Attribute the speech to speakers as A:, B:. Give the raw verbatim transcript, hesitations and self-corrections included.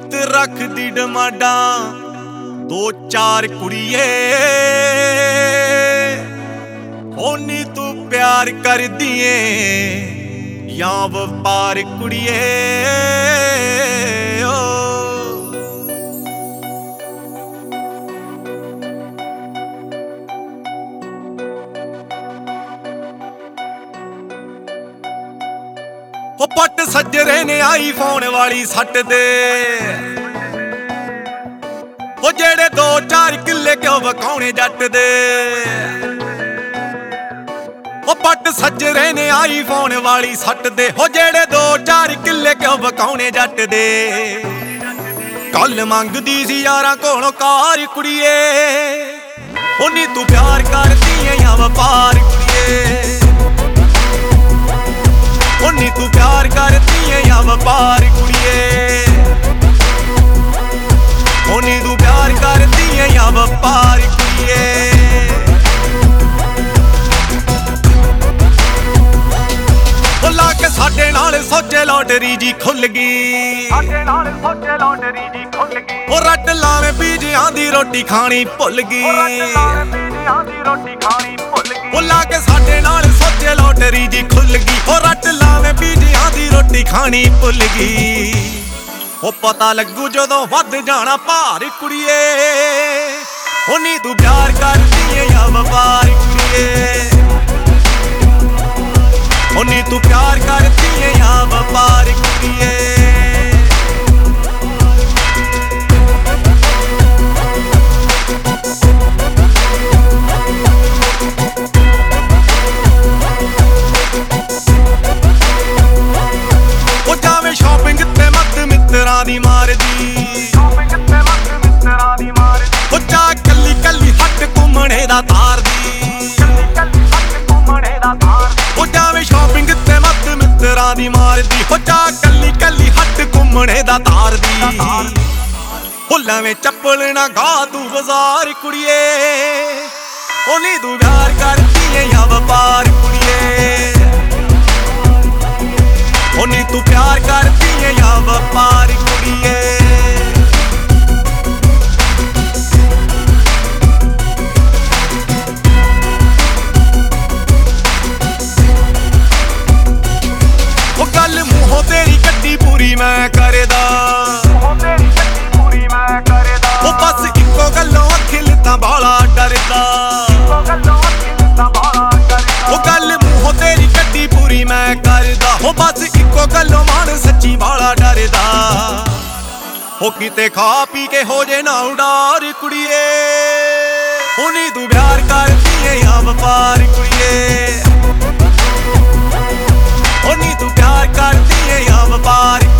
A: नित रख दी डमाडा दो चार कुड़िए होनी तू प्यार कर दिए या व्यापार कुड़िए ओ ओ पट सज्जरे ने आई फोन वाली सट दे ओ जेड़े दो चार किले क्यों वकाउने जट दे ओ पट सज्जरे ने आई फोन वाली सट दे ओ जेड़े दो चार किले क्यों वकाउने जट दे कल मंगदी सी यारां कोलों कार कुड़िए ओ नी तू प्यार करदी ऐ या व्यापार कुड़िए ओ नी तू प्यार करदी ऐ या व्यापार कुड़िए ओ नी तू प्यार करदी ऐ या व्यापार कुड़िए ओ ला के साडे नाल सोचे लॉटरी जी खुल गई साडे नाल सोचे लॉटरी जी खुल गई ओ रट लावे बीजियां दी रोटी खानी भुल गई ओ रट लावे बीजियां दी रोटी खानी भुल गई ओ ला के साडे नाल सोचे लॉटरी जी खुल गई ओ रट लावे बीजियां दी रोटी खानी भुल गई ओ पता लगू जदों वध जाना भार कुड़िए ओ नी तू प्यार करदी ऐ या व्यापार कुड़िए ओ नी तू प्यार करदी ऐ या व्यापार कुड़िए ओ जावे शॉपिंग ते मत मित्रां दी मारदी शॉपिंग ते मत मित्रां दी मारदी ओ जा कल्ली कल्ली हट घुमणे दा तारदी कल्ली कल्ली हट घुमणे दा तारदी ओ जावे शॉपिंग ते मत मित्रां दी मारदी ओ जा कल्ली कल्ली हट घुमणे दा तारदी ओ लवे चप्पल ना गा तू बाजार कुड़िए ओ नी तू प्यार करदी ऐ या व्यापार कुड़िए ओ नी तू प्यार करदी ऐ या व्यापार कुड़िए ओ गल मूंहों तेरी कड्डी पूरी मैं करदा मूंहों तेरी कड्डी पूरी मैं करदा ओ बस इक्को गल्लों अखिल तां बाला डरदा इक्को गल्लों अखिल तां बाला डरदा ओ गल मूंहों तेरी कड्डी पूरी मैं करदा ओ बस इक्को गल्लों मन सच्ची बाला डरदा ओ किते खा पी के हो जे ना उडार कुड़िए ओ नी तू प्यार करदी ऐ या व्यापार कुड़िए ओ नी तू प्यार करदी ऐ या व्यापार